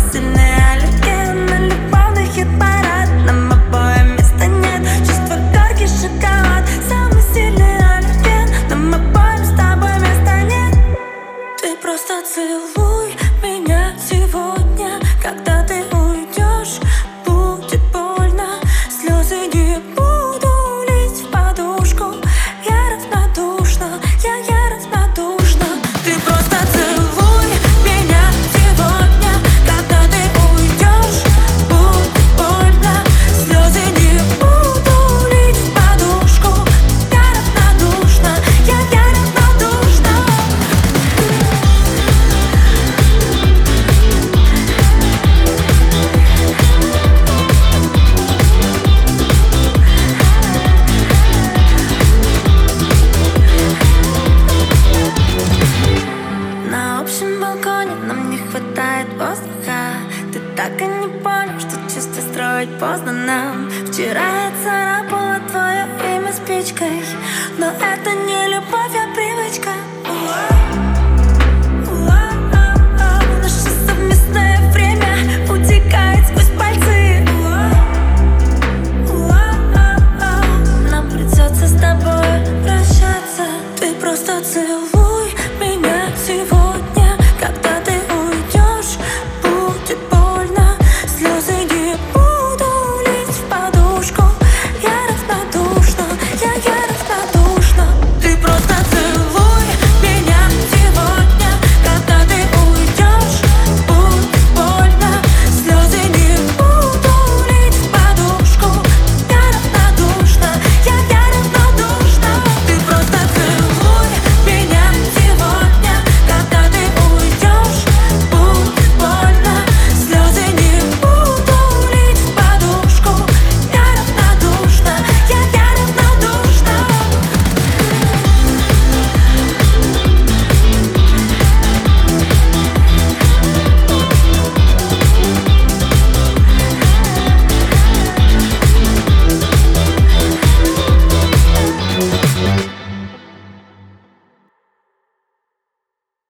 сильные аллергия на любовный хит-парад. Нам обоим места нет, чувство горький шоколад. Самый сильный аллерген, нам обоим с тобой места нет. Ты просто целуй меня сегодня. Когда ты уйдешь, будет больно. Слезы не буду лить в подушку. Я равнодушна, я равнодушна. Ты просто целуй меня сегодня. Когда ты уйдешь, будет больно. Слезы не буду лить в подушку. Я равнодушна, я равнодушна. На общем балконе нам не хватает воздуха. Ты так и не понял, что чувства строить поздно нам. Вчера я царапала твое имя спичкой, но это не любовь, а привычка.